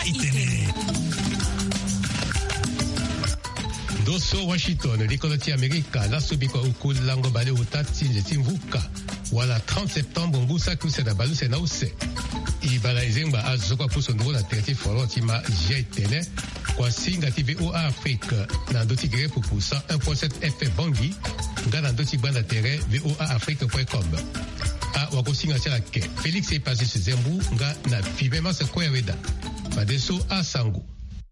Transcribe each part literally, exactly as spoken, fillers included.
itene. Doso Washington, l'économie américaine, la subiko ukul lango bale utati njetimvuka. Wala trente septembre ngusa kusena baluse na use. Ibala izengba azokwa puso nduro na tereti foro tima jetene. Kwa singa T V O A Afrique na ndoti gere pupu cent un virgule sept F M Bangui. Nga na ndoti banda tere V O A Afrique point com. A wakosinga chala ke. Félix Epasi Zembu nga na fibema se kweweda. Fadeso a Sangu.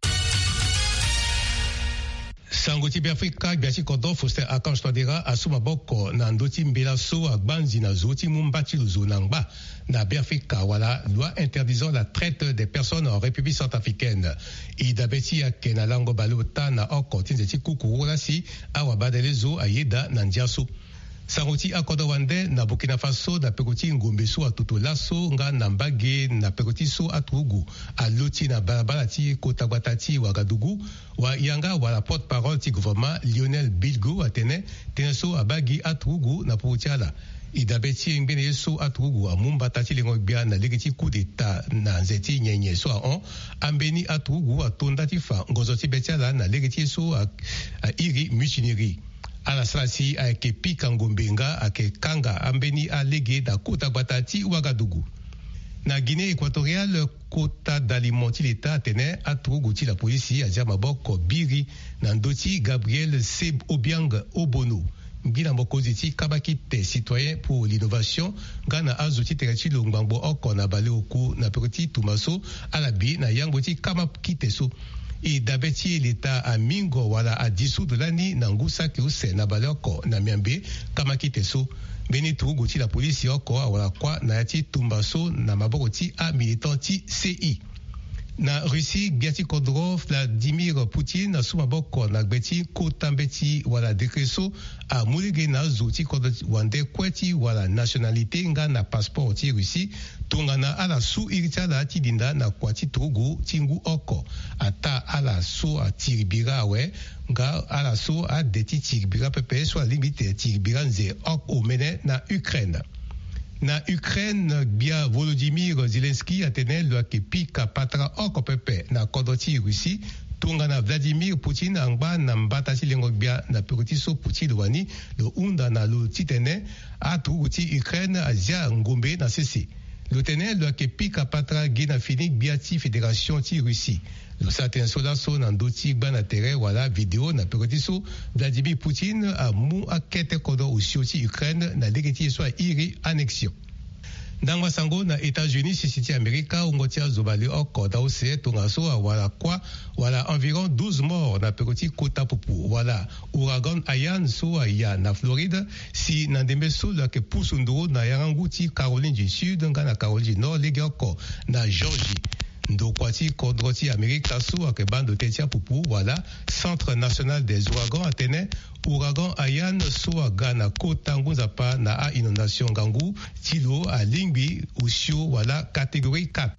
Sango tibi Afrika biasi kodo foster Archange Twadera asuma boko na ndoti mbela so agbanzi na zoti mumbati luzo nangba na Afrika wala loi interdisant la traite des personnes en République centrafricaine. Idabeti ya kena lango balota na oko tinzeti kukuru si awa badelezo ayeda na ndiaso. Sangoti akodo wande na Burkina Faso na pekoti ngombe so atuto laso nga na mbage na pekoti so atugu aloti na barabara ti kotagwata ti Wagadugu wa yanga wala porte-parole ti gouvernement Lionel Bilgo atene teneso abagi atugu na poutiala idabeti ngene so atugu amumba tati lengo bia na legiti coup d'état na nzeti nyenye so on ambeni atugu atonda ti fa ngozo ti betiala na legiti so a, a iri mutinerie ala salasi ake pika ngombenga ake kanga ambeni alege da kota batati Wagadugu. Na Guinée équatoriale, quota d'aliments l'État tenait à Trougouti la police à Djamaboko Biri Nandoti Gabriel Seb Obiang Obono. Mbina Mokoziti Kabakite citoyen pour l'innovation Gana Azuti Tereti Longbango Oko na Baleoku na Petit Tumaso Alabi na Yangoti Kamakiteso. Et d'abeti l'État à Mingo wala à dissoudre l'année Nangusa Kiuse na Baleoko na Miambe Kamakiteso. Benito Goti la police yoko wala kwa na yati Tumbaso na Mabokoti a militanti C I. Na Russie, Biati Kodro, Vladimir Poutine, na Sumaboko, na Gbeti, Kotambeti, wala Dekreso, a Moulige na Zouti, Wande Kweti, wala nationalité, nga na passeport ti Russie, Tongana ala sou irita la Tidinda, na Kwati Togo, Tingu Oko, ata ala sou a Tiribira, we, nga ala sou a Deti Tiribira, pepe, soit limite Tiribira, nze Ok Omene, na Ukraine. Na Ukraine, bia Volodymyr Zelensky atene le pika patra oko pepe na kodoti Russie tunga na Vladimir Poutine angba na mbata silengo bia na pekoti so Poutine wani le unda na lo titene atu uti Ukraine azia ngombe na cc. Le tene le pika patra gina fini biati fédération ti Russie. Le satin sola so na ndoti bana tere wala vidéo na pekoti so Vladimir Poutine a mu akete kodo usioti Ukraine na legeti so iri annexion. Ndangwa sango na États-Unis sisiti Amerika ungotia zobali oko da ose tongaso wala kwa wala environ douze morts na pekoti kota pupu wala ouragan Ayan so ya na Floride si na dembeso la ke pusunduro na Yaranguti Caroline du Sud nga na Caroline du Nord lege oko na Georgie. Ndokwati kodroti Amerika so ake bando tetia pupu wala Centre National des Ouragans atene ouragan Ayan so gana kota ngunzapa na a inondation gangu tilo a lingbi usio wala catégorie quatre.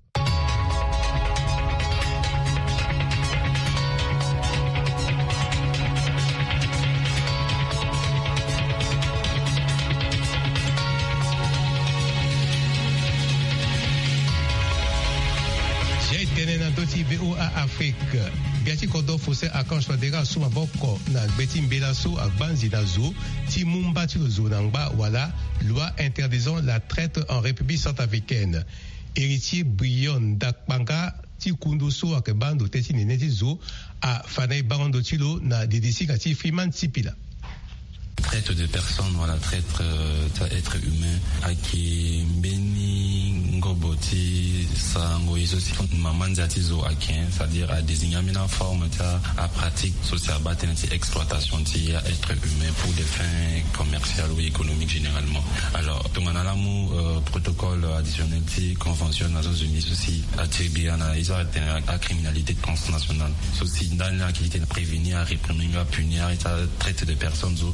V O A Afrique. Biati kodo fose Archange Twadera suma boko na beti mbela so agbanzi na zo ti mumba ti zo nangba wala loi interdisant la traite en République centrafricaine. Héritier Brion Dakpanga ti kundu so akebando teti neneti zo a fanay barando tilo na dedisi kati Freeman Tipila. Traite de personnes, voilà, traite euh, d'êtres humains, à qui Beni Ngoboti, Sango, aussi Mamanzati Zo Akin, c'est-à-dire à désigner une forme à pratique sociale, exploitation d'êtres humains pour des fins commerciales ou économiques généralement. Alors, donc on a l'amour euh, protocole additionnel, convention des Nations Unies, aussi à Tiribiana, ils ont la criminalité transnationale, aussi dans l'activité de prévenir, à réprimer, à punir, à traiter de personnes à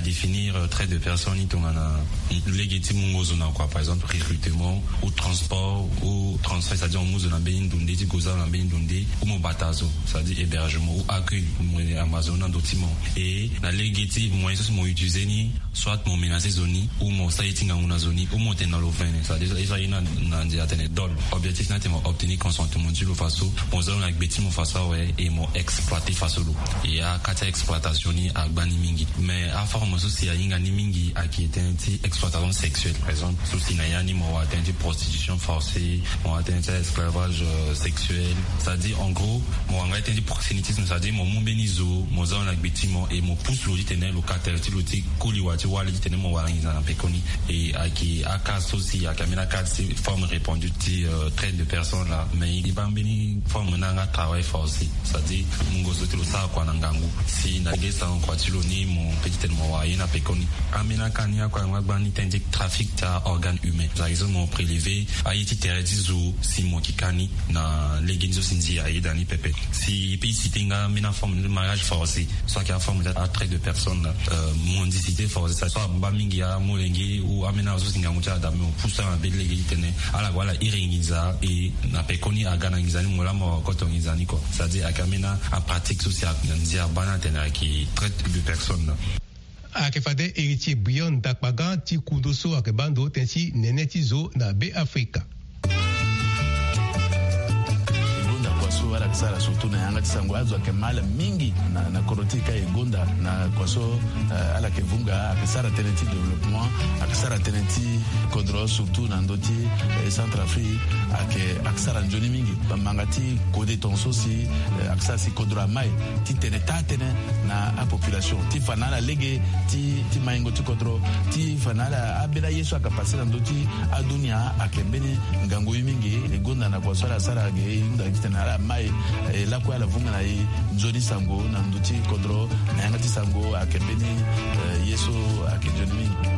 définir euh, trait de personne, on a légitime zona quoi, par exemple recrutement ou transport ou transfert, c'est-à-dire on zona ben dundé, di goza na ben dundé ou mon batazo, c'est-à-dire hébergement ou accueil mon Amazon en document. Et la légitime moi ça moi utiliser ni soit mon menacer zoni ou mon siting en zoni ou mon tenaloven, c'est-à-dire ça il na na dia tener dol. Objectif na te obtenir consentement du façon mon zone avec beti mon façon ouais et mon exploiter façon lo. Il y a quatre exploitation ni à bani mingi. Mais à forme aussi il y a inga ni mingi à qui était exploitation sexuelle, par exemple, souci n'ayani mo atteint prostitution forcée, mo atteint esclavage euh, sexuel, c'est-à-dire en gros, mo atteint proxénétisme, c'est-à-dire mon mon benizo, mo zone avec bâtiment et mon pousse lodi tenait locataire, ti lodi koliwati wali tenait mo warangi na pekoni et à qui à cas aussi à camina cas c'est forme répondue ti traite de personnes là, mais il ba beni forme nanga travail forcé, c'est-à-dire mon gozo ti lo sa kwa nangangu si na gesa en kwa ti lo ni mon petit mo wa na pekoni amina kania kwa ngabani tendik trafic ta organes humains. Par exemple, mon prélevé a été terrorisé si mon kikani na légumes sinzi a été dans les pépés. Si pays sitinga mena forme de mariage forcé, soit qu'il y a forme d'attrait de personnes, euh, mondicité forcée, ça soit bamingia, molengi ou amena osinga mucha dame ou poussa un bel légumes tene. Alors voilà, iringiza et na pekoni a gana ngizani mola mo kotongizani quoi. C'est-à-dire à kamena en pratique sociale, nzia bana tena qui traite de personnes. Akefade héritier Brion Dakbagan ti kundoso akebando tensi nenetizo na be Afrika. Wala kisara surtout na yanga tisango azo akemala mingi na na korotika egonda na kwaso uh, ala kevunga akisara teneti développement akisara teneti kodro surtout na ndoti eh, Centrafrique ake akisara njoni mingi bamangati kode tonso si eh, akisara si kodro mai ti teneta tene na a population ti fanala lege ti ti maingo ti kodro ti fanala abela yeso akapase na ndoti adunia akembeni ngango mingi egonda na kwaso ala sara ge nda kitana mai e la kwa la vunga na i nzoni sango na nduti kodro na yanga ti sango akembeni uh, yeso akejoni mingi.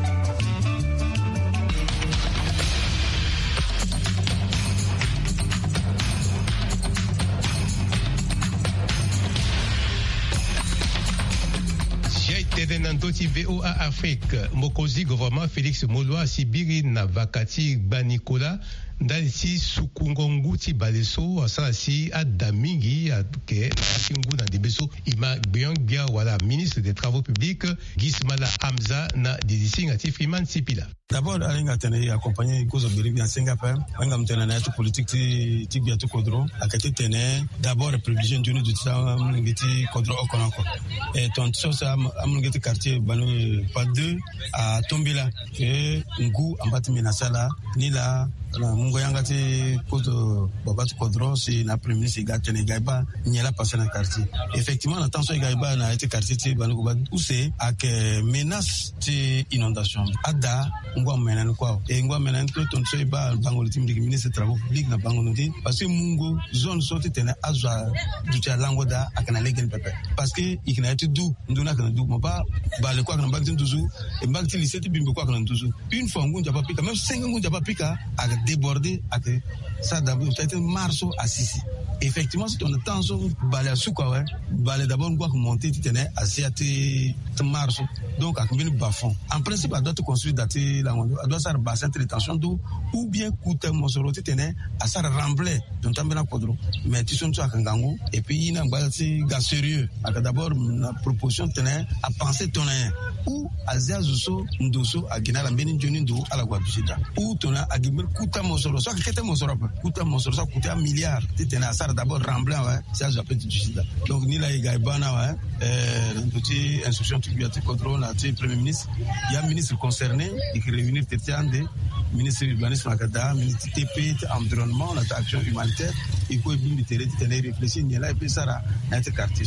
Nandoti V O A Afrique, Mokozi gouvernement Félix Molwa Sibiri na vakati Banikola ndalisi sukungongu ti baleso asalasi adamingi ake akingu na debeso ima Biangbia wala ministre des travaux publics Gismala Hamza na didisinga ti Freeman Sipila. D'abord, alinga tene accompagné cause of Beribi en Singapour, anga mtena na yetu politique ti ti biatu kodro, akati tene d'abord privilégié njuni du tsa ngiti kodro okonako. Et ton chose am ngiti quartier banu pas deux à Tombila et ngu ambati minasala ni la na mungo yanga ti kodo babatu kodro si na premier ministre gatene gaiba nyela passer na quartier. Effectivement, la tension gaiba na été quartier ti banu ko ba use ak menace ti inondation. Ada ngwa menen kwa e ngwa menen to ton so ba bango tim de ministre des travaux publics na bango noti parce que mungo zone sorti tene azwa du tia lango da akana legen pepe parce que ikina ti du nduna kana du mo ba ba le kwa kana bagtin tuzu e bagtin lycée ti bimbe kwa kana tuzu une fois ngunja pa pika même cinq ngunja pa pika ak déborder ak ça d'abord peut-être marso assisi. Effectivement, si on attend so balé à souka ouais balé d'abord ngwa monter ti tene asiati te marso donc ak mbini bafon en principe elle doit te construire dati la elle doit faire bassin de rétention d'eau ou bien coûter mosoro ti tene à ça rembler donc tambena kodro mais tu sont ak ngangu et puis ina ngbalati gars sérieux ak d'abord la proposition tene à penser toné ou azia zuso ndoso agina la mbini joni ndo ala kwa bishida ou tona agimel coûter mosoro so kete mosoro coûter mosoro ça coûter un milliard ti tene à ça d'abord rembler ouais ça j'appelle du sida donc ni la igaibana ouais euh petit instruction tu biati kodro na ti premier ministre il y a un ministre concerné et qui réunit Tetiande, ministre de l'urbanisme Akada, ministre T P, environnement, notre action humanitaire, et quoi bien de terre, de réfléchir, il y a là et puis ça a été quartier.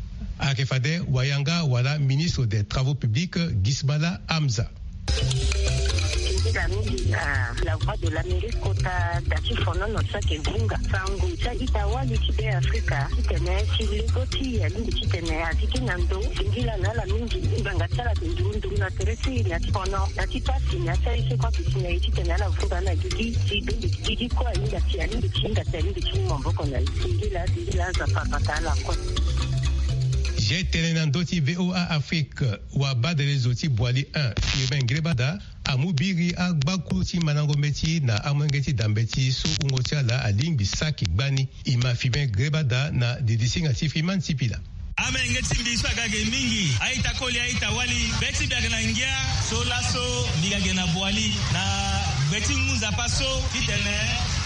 Akefade Wayanga, voilà ministre des travaux publics Gismala Hamza. La voix de l'Amérique kota dati fono no sa ke vunga sangu cha itawa likide Afrika kitene chilingoti ya lingi kitene atiki nando ingila na la mingi mbanga tsala ndundu na teresi ya fono dati pasi na sai se kwa kitene kitene la vunga na gidi gidi gidi kwa inga tia lingi chinga tia lingi chimombo kona ingila ingila za papata la kwa J'ai tenenandoti V O A Afrique wa badelezo boali un Firmin Grebada amubiri agbaku ti manangometi na amangeti dambeti so ungotia la aling bisaki gbani ima Firmin Grebada na didisinga ti Firmin Tipila. Ame ngeti mbiswa gage mingi aita koli aita wali beti biagena ngia so laso bigagena boali na beti nguza paso kitene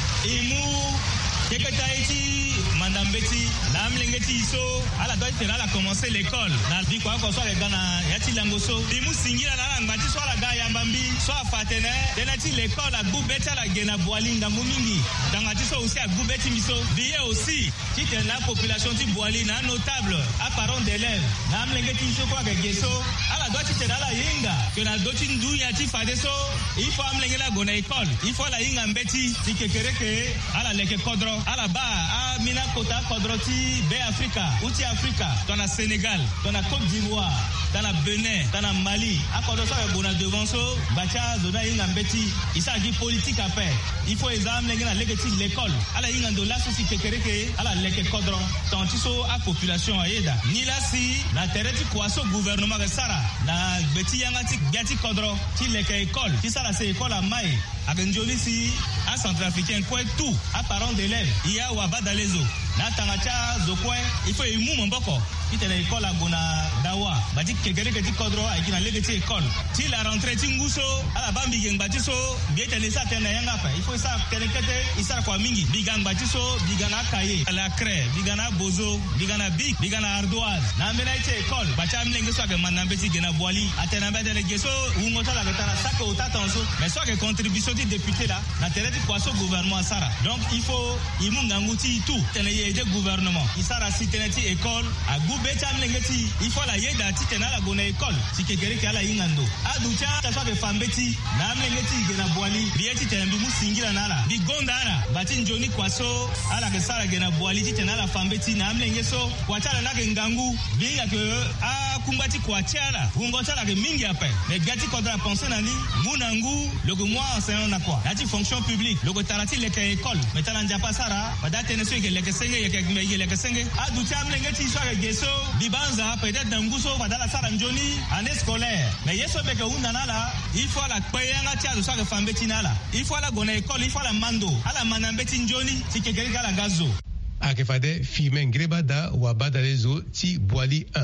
imu keketa iti mandambeti na amlengeti iso ala doit tena la commencer l'école na di kwa ko so le gana yati langoso imu singira na ngati so la ga yambambi so afatene tena ti l'école a gubeta la gena boali ngambu mingi dangati so aussi a gubeti miso biye aussi ti tena population ti boali na notable a parents d'élèves na amlengeti iso kwa gegeso ala doit tena la yinga que na doti ndu ya ti fadeso il faut amlengela gona école il faut la yinga mbeti ti kekereke ala leke kodro ala ba a mina kota kodroti be Africa uti Africa tona Sénégal tona Côte d'Ivoire tona Benin tona Mali a kodroso e bona devant so bacha zona inga mbeti isa gi politique a paix il faut exam lengena legeti l'école ala inga ndo la soci kekereke ala leke kodro tantiso a population ayeda ni la si na tereti kwaso gouvernement de Sara na beti yanga ti gati kodro ti leke école ti sala se école a mai a genjoli si a centrafricain quoi tout a parents d'élèves il y a wabadalezo na tangacha zokwe il faut imu mboko kitela école a gona dawa bati kekereke ti kodro a kina legeti école ti la rentrée ti nguso ala bambi gengba ti so bieta ne sa tena yanga pa il faut ça tenekete isa kwa mingi biganga ti so bigana kaye la craie bigana bozo bigana big bigana ardoise na mbena ti école bacha mlenge so ke manambeti gena boali atena mbete le geso ungota la betana saka utatanso mais so ke contribution ti député là na tereti kwaso gouvernement sara donc il faut imu nganguti tout tena yede gouvernement isara si teneti école a beta mlengeti il faut la yeda ti tena la gona école si kekereke ala ingando aducha ta so ke fambeti na mlengeti gena boali bieti tena bi musingira nala bi gonda ala bati njoni kwaso ala ke sara gena boali ti tena la fambeti na mlengeso kwachala na ke ngangu binga ke a kumbati kwachala ungota la ke mingi ape mais gati kodra penser nani munangu loko moi enseignant na quoi ati fonction publique loko tarati leke école metala njapa sara badate ne so ke leke senge yeke leke senge aducha mlengeti so ke geso bibanza peut-être danguso badala sara njoni année scolaire mais yeso beke undanala il faut la payanga tia so ke fambeti nala il faut la gona école il faut la mando ala manambeti njoni ti kekeri kala gazo akefade Firmin Grebada wa badalezo ti boali un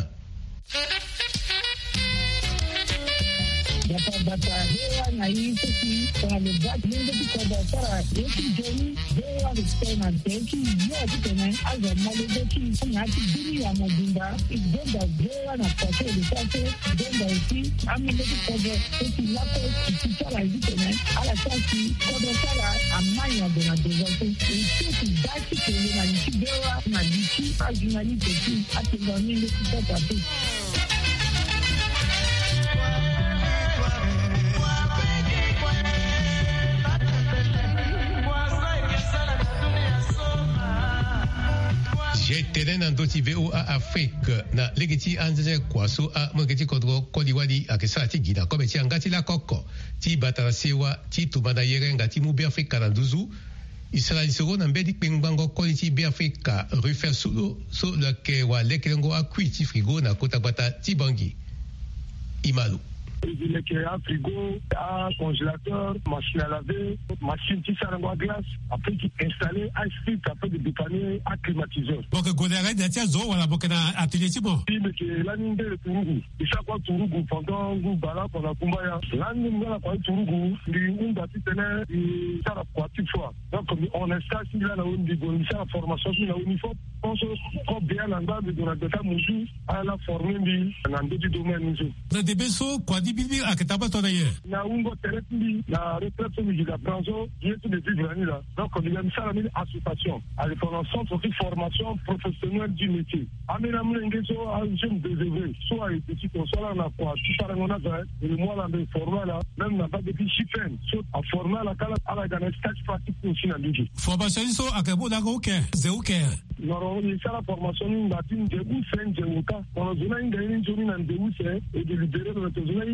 Data data hewa na hii sisi kwa lugha nyingi kwa sara yetu jeni hewa kusema teki yote tena aza malezi na tibini ya majumba igenda hewa na kwa kweli sasa igenda usi amilezi kwa teki lako kisara hivi tena ala sasa kwa sara amanya dona dezote sisi basi kwenye na hewa na diki ajina ni teki atinga nyingi kwa tatu J'ai tenen andoti V O A Afrique na legeti anze kwaso a mongeti kodro kodiwali akesa ti gida ko beti angati la koko ti batara sewa ti tumada yere ngati mu bi Afrika na duzu Israël sero na mbedi pengbango koliti bi Afrika refaire solo so le ke wa lekelengo akui ti frigo na kota bata ti bangi Imalu Il y a un frigo, un congélateur, machine à laver, machine qui sert à glace, après qui installé un site après de dépanner un climatiseur. Donc, Godere, d'être zo, voilà, donc, un atelier, c'est bon. Oui, mais que l'année de Tourougou, et chaque fois Tourougou, pendant Ngou, Bala, pendant Kumbaya, l'année de la fois Tourougou, les Ngati tenaient, et ça la pratique fois. Donc, on installe, si là, on dit, on a la formation, si là, on faut, on se prend bien en bas de la data Moussou, à la formée, dans deux domaines, Moussou. Vous avez des besoins, quoi, bibi akitaba to daye na ungo tereti na retraite mi da branzo yetu de vivre là donc on a mis ça une association à le centre de formation professionnelle du métier amena mlengeso a jeune désœuvré soit et petit soit na quoi tout ça on a fait le mois là de former là même na pas de chipen soit à former la kala ala dans stage pratique aussi na lugi formation so akabo da ko ke ze o ke non on ça la formation ni ngati de ou sen de uka on a zona ngai ni zoni na de ou c'est et de libérer notre zona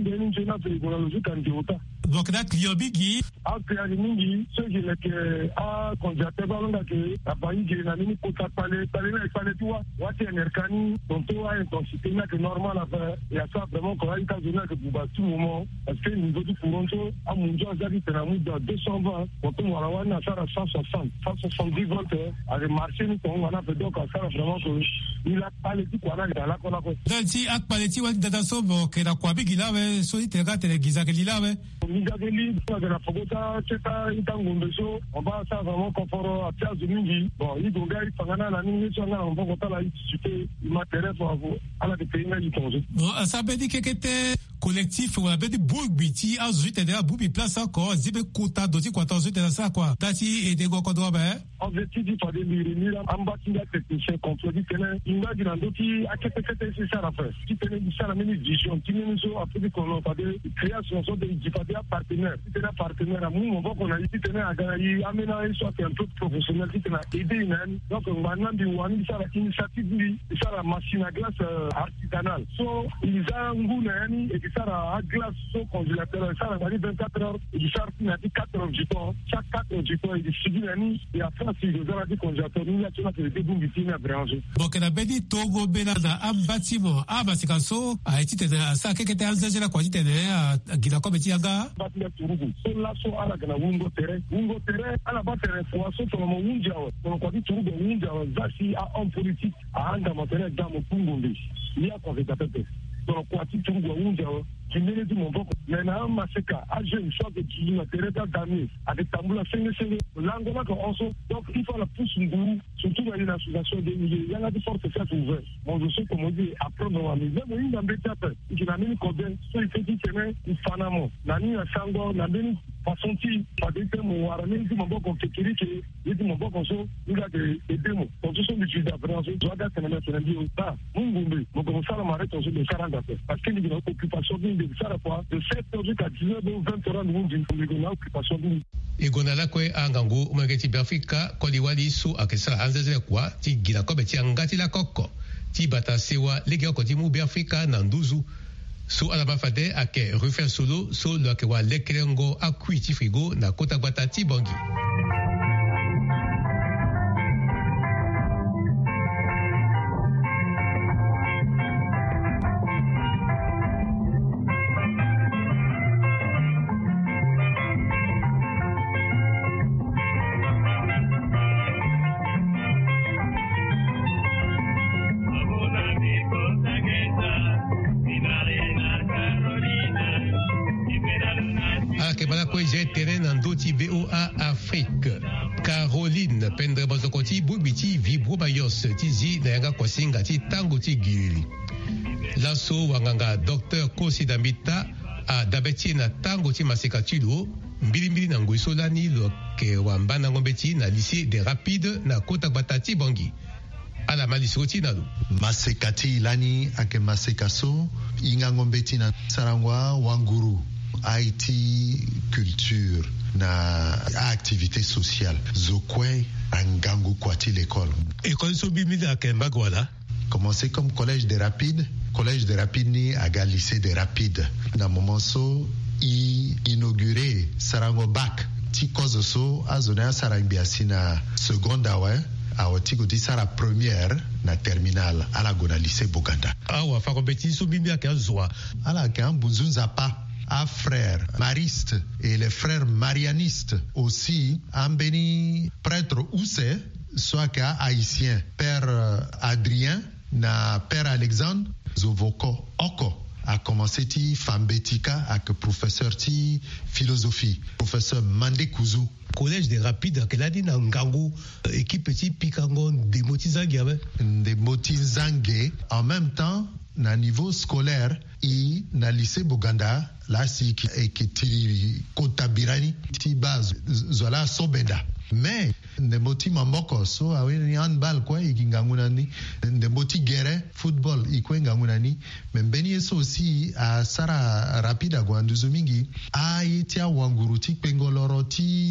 ndeni njena pe kuna lozuka ndiota. Donc là client bigi a client mingi ceux qui le que a congélateur balonga que la bayi qui na nini kota pale pale na pale tu wati enerkani donc to a intensité na que normal à faire et à ça vraiment quand il y a que pour tout moment parce que niveau du courant a munjo azali tena dans deux cent vingt quand on va avoir na ça à cent soixante cent soixante-dix volts avec marché ni on a fait donc ça vraiment que il a pas le tout quoi là là qu'on a donc si ak paleti wa data sobo que la kwa bigi là we so itega tele gizakeli là we Migageli, de la Fogota, Cheta, Itangundeso, on va ça vraiment confort à Pierre de Mingi. Bon, il doit y avoir un ami, on va voter la discuter, il m'intéresse à la pays du congé. Bon, ça veut dire que c'était collectif, on avait dit Boubiti, à Zut, et à Boubi place encore, Zibe Kota, Doti, quatorze, et ça quoi. Tati et des Gokodoa, ben. Objectif, il fallait lui en bâtiment technicien, contredit, il a dit dans d'autres, à quel point c'est ça à faire. Si tu es ça la même vision, tu nous as appris qu'on a fait création de l'I partenaire. Si tu es un partenaire, on voit qu'on a dit, si tu es un gars, amener soit un peu professionnel, si tu es aidé, donc maintenant, il y a l'initiative, ça la machine à glace artisanale. So, ils ont un goût, et ça la glace, so congélateur, ça la vingt-quatre heures, et ça a dit quatre heures du temps, chaque quatre heures du temps, il est suivi, et après, si vous avez dit congélateur, il y a tout le début du film à brancher. Donc, on a dit Togo, Benada, un bâtiment, ah, bah, c'est comme ça, a été, ça, qu'est-ce que tu as envisagé la quantité, à Guinako, Betiaga? Batia Turugu, so la so ala gana wungo terrain, wungo terrain, ala ba terrain, pour so to mo wunja, on ko di Turugu wunja, zasi a homme politique, a anga matériel dans mon Pungombe. Il y a quoi que ça fait. Donc, quoi, tu Turugu wunja, qui mérite du mon boko. Maintenant, Maseka, a jeune, soit que tu n'as terrain d'ami, avec Tamboula, c'est le l'angola qu'on so, donc il faut la pousse ngourou, surtout dans l'association des milliers. Il y a des forces faites ouvertes. Bon, je sais comment dire, après, on va me dire, mais il y a un bétail, il y a un bétail, il y a un bétail, il y a un bétail, nani na sango na beni façon ti padete mo warane ndi mo boko kekiri ke ndi mo boko so nga de edemo to so bi juda France so da kana na tena bi ta mungumbi mo ko sala mare to so de karanga parce que ni na occupation de sala quoi de sept heures jusqu'à dix-neuf heures vingt heures nous ndi na occupation de igonala kwe angangu umangeti bafika kodi wali su akesa anzeze kwa ti gila ko beti angati la kokko ti bata sewa lege ko ti mu bafika na nduzu so alaba fade ake refaire solo so lo ke wa lekrengo akuiti frigo na kota gbata ti bongi. V O A Afrique. Caroline Pendre Bozokoti Bubiti Vibro Bayos Tizi Nayanga Kwasinga Ti Tango Ti Gili. Lasso Wanganga Docteur Kosi Dambita a Dabeti na Tango Ti Maseka Tilo Mbilimbili na Ngwisolani lo ke wambana ngombeti na lycée des Rapides na Kota Batati Bangi. Ala Malisoti Nalo. Masekati Ilani ake Masekaso Inga ngombeti na Sarangwa Wanguru. Haïti culture na activité sociale zokwe angangu kwati l'école école so bimida akemba gwala commencé comme collège des Rapides collège des Rapides ni aga lycée des Rapides na moment so i inauguré sarango bac ti cause so azona sarangbiasi na seconde awe awatiko di sara première na terminale ala gona lycée Boganda awa fa compétition so bimida ka zwa ala ka mbunzunza pa à frères maristes et les frères marianistes aussi ambeni prêtre Ousse soit qu'à haïtien père Adrien na père Alexandre Zovoko Oko a commencé ti fambetika avec professeur ti philosophie professeur Mandé Kouzou collège des Rapides qu'elle a dit na Ngango équipe petit pikango des motizangue des motizangue en même temps na niveau scolaire et na lycée Boganda là si qui qui Kotabirani ti base zola sobeda mais ne moti mamoko so awe handball kwa ikingangunani ne moti gere football ikwengangunani membeni eso aussi a sara rapida kwa nduzo mingi a itia wanguruti pengoloro ti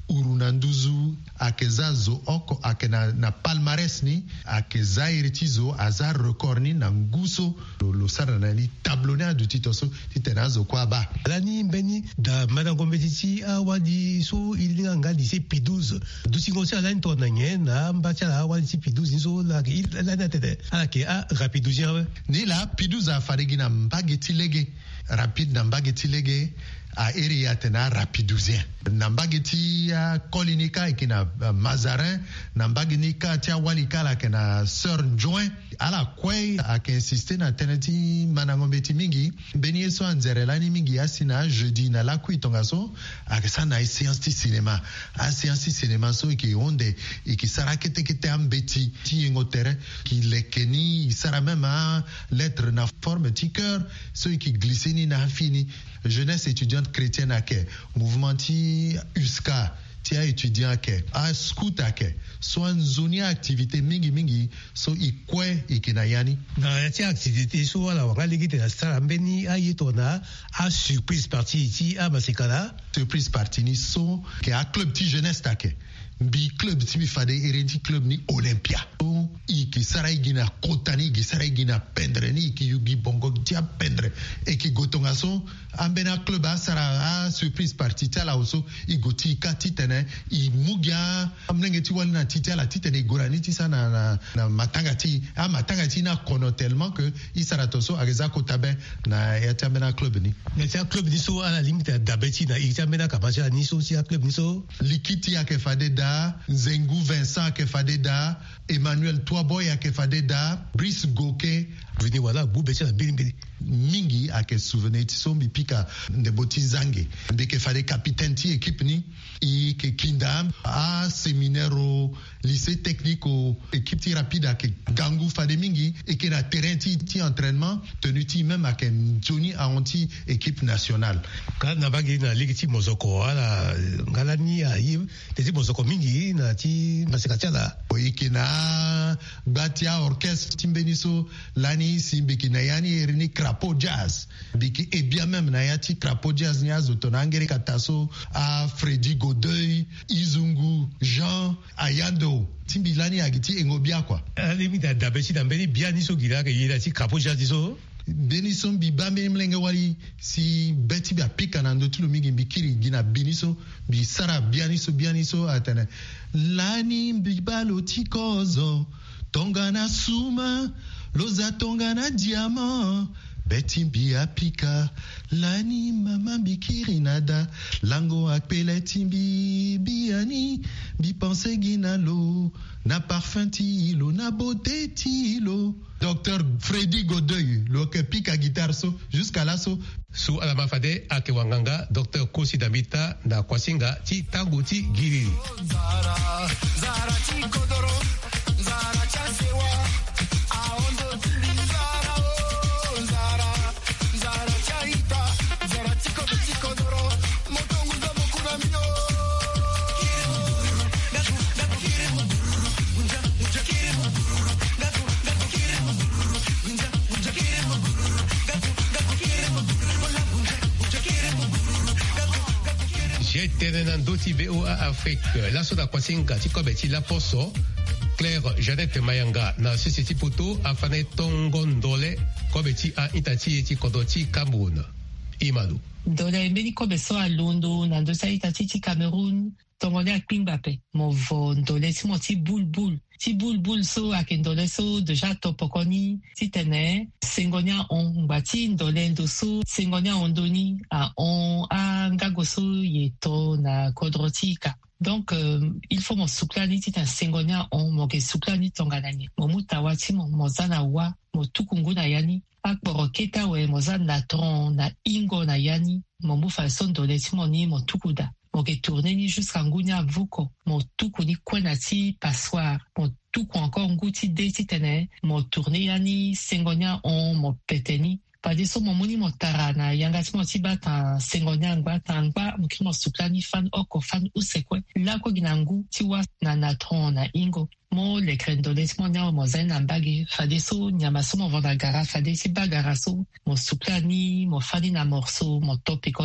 urunanduzu akeza zo oko akena na palmarès ni akeza iritizo azar record ni na nguso lo, lo sara na ni tablone adu titoso titenazo kwa ba lani mbeni da madangombe titi awadi so ilinga ngali se P douze dusingo se ala ntona nye na mbacha la awadi si P douze so la la na tete ala ke a rapidouze ni la P douze a farigi na mbageti lege rapide na mbageti lege a area tena rapidouze na mbageti ya kolinika ikina uh, mazarin na mbaginika tia walika la kena sœur joint ala kwei ake insiste na teneti manangombeti mingi beni eso anzerelani mingi asina jeudi na la kuitonga so akesa na séance ti cinéma a séance ti cinéma so iki onde iki sara kete kete ambeti ti ngotere ki lekeni isara même a lettre na forme ti cœur so iki glisseni na fini jeunesse étudiante chrétienne ake mouvement ti U S C A tia étudiant ake a scout ake so nzoni activité mingi mingi so ikwe ikinayani na tia activité so wala wangaligi te na sala mbeni ayetona a surprise party ti a masekala surprise party ni so ke a club ti jeunesse take bi club ti mi fade eredi club ni Olympia so iki sara igina kotani iki sara igina pendre ni iki yugi bongo tia pendre e ki gotonga so ambena club a sara a surprise party tala oso igoti kati tene i mugia amnenge ti wali na titi ala titene gorani ti sana na, na matanga ti a matanga ti na kono tellement que i sara toso ageza kotabe na yati ambena club ni yati club ni so ala limite dabeti na iti ambena kabaja ni so ti club ni so likiti ya ke fade da Zengu Vincent ke fade da Emmanuel Toaboy ke fade da Brice Goke vini wala bube cha bimbiri mingi ake souvenir ti so bipika de boti zange be ke fade capitaine ti équipe ni i ke kindam a séminaire lycée technique o équipe ti rapide ake gangu fade mingi e ke na terrain ti ti entraînement tenu ti même ake Johnny a onti équipe nationale ka na bagi na ligue ti mozoko ala ngalani a yi te mozoko mingi na ti masekachala o ikina batia orchestre timbeniso lani simbiki na yani erini crapaud jazz biki et bien même na yati crapaud jazz ni azoto na ngere kataso a Freddy Godeuil Izungu Jean Ayando timbilani agiti engobia kwa ali mi da dabesi da mbeni biani so gira ke yira ti crapaud jazz so Benison bi bambe mlenge wali si beti bi apika na ndotulo mingi bikiri gina biniso bi sara bianiso bianiso atene lani bibalo tikozo tonga na suma loza tonga na diamant beti bi apika lani mama bikiri nada lango akpele timbi biani bi pense ginalo na parfum tilo na beauté tilo Docteur Freddy Godeuil lo ke pika guitare so jusqu'à là so su alama fade ake wanganga Docteur Kosi Damita na kwasinga ti tango ti giriri zara zara ti kodoro zara chasewa aondo ti zara o zara zara chaita zara ti kodoro ti kodoro motongu za mokuna mio Tenenando ti B O A Afrique la soda kwasinga ti kobe ti la poso Claire Jeannette Mayanga na Société Poto afane tongondole kobe ti a itati ti kodo ti Cameroun Imadu Dole mbeni kobe so a Londo na dosa itati ti Cameroun tongone ak pingbape mo vo ndole ti mo ti boul boul ti boul boul so ak ndole so deja topokoni ti tene sengonia on ngba ti ndole ndo so sengonia ondoni a on a ngago so ye to na kodro ti ka donc euh, il faut mo suklani ti ta sengonia on mo ke suklani tonganani mo mutawa ti mo mo zana wa mo tukungu na yani akporo keta we mo zana tron na ingo na yani mo mu fa son ndole ti mo ni mo tukuda mo ke tourner ni jusqu'à ngunya vuko mo tuku ni kwena ti passoir mo tuku encore nguti de ti tene mo tourner yani sengonia on mo peteni padi so mo moni mo tara na yanga ti mo ti bata sengonia ngba ta ngba mo ki mo suklani fan oko fan usekwe la ko gina ngu ti wa na natron na ingo mo le krendole ti mo nya mo zain na mbage fade so nyama so mo vanda gara fade si bagara so mo suklani mo fani na morceau mo topekoni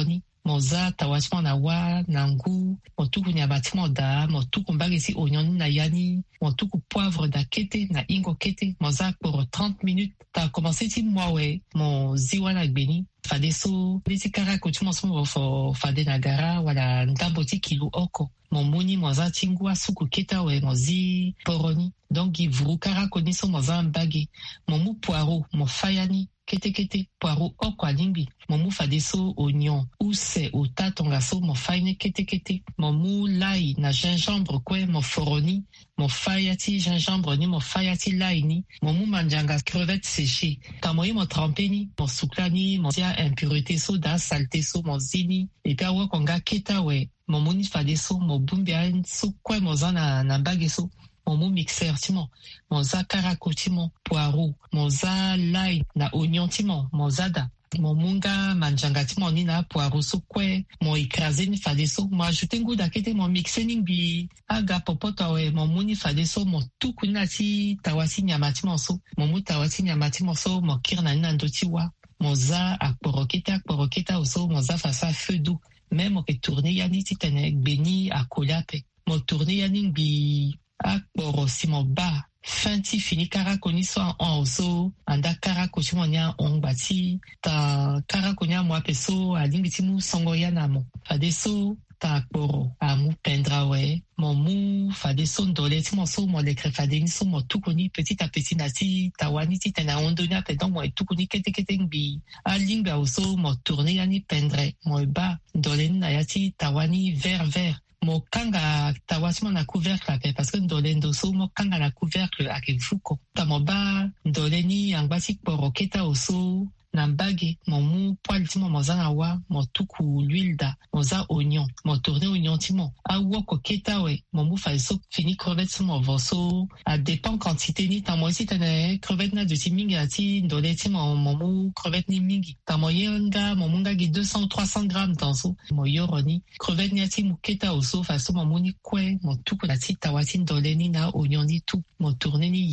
moza tawachimo na wa nangu motuku nyabatimo da motuku mbagesi onion na yani motuku poivre da kete na ingo kete moza pour trente minutes ta commencé ti mwawe mo ziwa na gbeni fade so bisi kara kochimo so fo fade na gara wala ndambo ti kilo oko mo muni moza tingwa suku keta we mozi poroni donc ivuru kara koniso moza mbage mo mu poiro mo fayani kete kete poiro oko alimbi mo mu fade so oignon use ota tonga so mo fayne kete kete mo mu lai na gingembre kwe mo foroni mo fayati gingembre ni mo fayati lai ni mo mu manjanga crevette séchée tamoyi mo trempé ni mo suklani mo tia impurité so da saleté so mo zini et puis awa konga keta we mo muni fade so mo bumbia so kwe mo zana na mbage so mon mot mixeur timon mon za karako timon poireau mon za lai na oignon timon mon zada mon munga manjanga timon ni na poireau so kwe mon écrasé ni fade so mo ajouter goût d'akete mon mixé ni bi aga popoto we mon muni fade so mon tuku na ti tawasi nyama timon so mon mu tawasi nyama timon so mon kirna na ndotiwa mon za akporoketa akporoketa oso mon za fasa feu doux même ke tourner yani titene beni akolape mon tourner yani bi akporo simon ba fanti fini kara koni so en oso anda kara kochi monya on bati ta kara konya mo apeso alingi mu songo ya namo fade so ta akporo amu pendra we mon mu fade so ndole ti mo so mo le crefade ni so mo tukoni petit à petit na ti tawani ti tena ondonia pe donc mo tukoni kete kete ngi alingi oso mo tourner yani pendre mo ba ndole na ya ti tawani vert vert mo kanga tawasimo na couvercle ake parce que ndole ndoso mo kanga na couvercle ake fuko tamo ba ndole ni angbasi kporo keta oso na mbage mo mu poil timo mo za na wa mo tuku l'huile da mo za oignon mo tourner oignon timo a woko keta we mo mu fa so fini crevette mo voso a dépend quantité ni tamo si tene crevette na de timingi ati ndole timo mo mu crevette ni mingi tamo yenga mo munga gi deux cents trois cents grammes dans so mo yoroni crevette ni ati mu keta oso fa so mo mu ni kwe mo tuku na ti tawati ndole ni na oignon ni tout mo tourner ni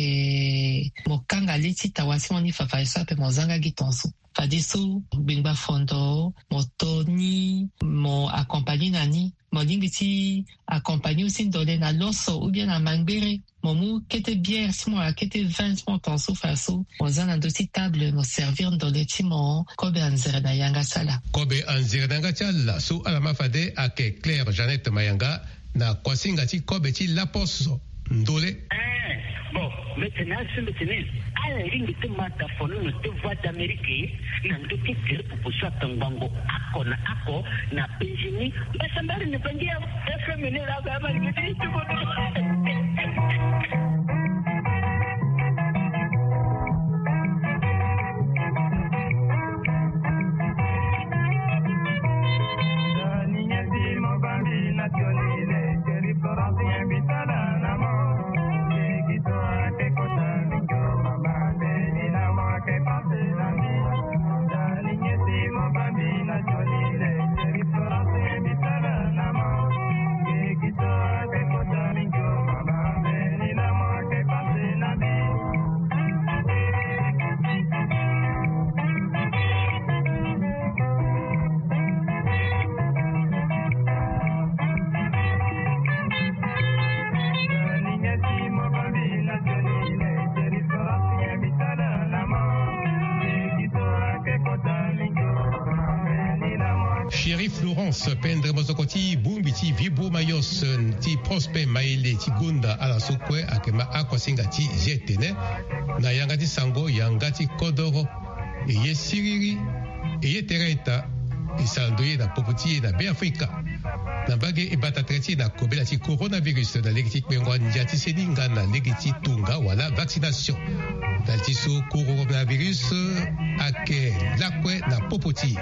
yeke mo kanga le ti tawati mo ni fa fa so pe mo zanga gi tonso fade so bengba fondo moto ni mo accompagné nani mo lingi ti accompagné aussi ndole na loso ou bien na mangbere mo mu kete bière si mo a kete vin si mo tonso fa so mo zana dosi table mo servir ndole ti mo kobe anzere na yanga sala kobe anzere na yanga sala so alama fade ake Claire Jeannette Mayanga na kwasinga ti kobe ti laposo ndole bon maintenant c'est maintenant ala ringi te mata fono no te voix d'Amérique na ndo te tere pupusa tangango ako na ako na penjini basambari ne pendia F M ne la ga ma ngi ti ko Chéri Florence pendre mozokoti bumbiti vibo mayos ti prosper maile ti gunda ala sokwe akema akwasinga ti jetene na yanga ti sango yanga ti kodoro eye siriri eye tereta isaldoye na popoti na be Afrika na bage e batatreti na kobela ti coronavirus na legi ti kpengwa ndia ti seninga na legi ti tunga wala vaccination dal ti so coronavirus ake lakwe na popoti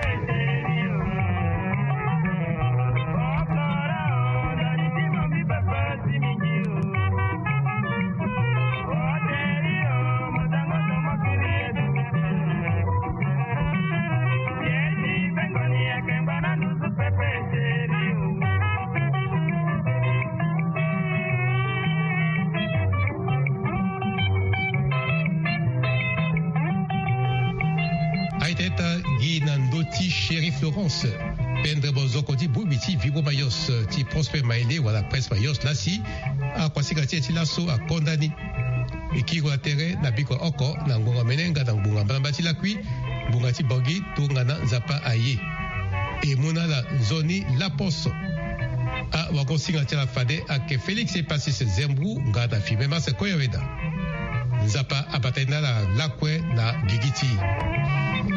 Aiteta Guinandoti Chéri Florence pendre bozoko ti bubi ti vibo mayos ti Prosper Maile wala presse mayos lasi a kwasika ti ti laso a kondani ikiko la tere na biko oko na ngonga menenga na ngonga mbamba ti lakui bunga ti bogi tu ngana nzapa aye e muna la zoni la poso a wakosinga ti la fade ake Félix e Pasis Zembru ngata fime mase koyaweda nzapa abatena la lakwe na gigiti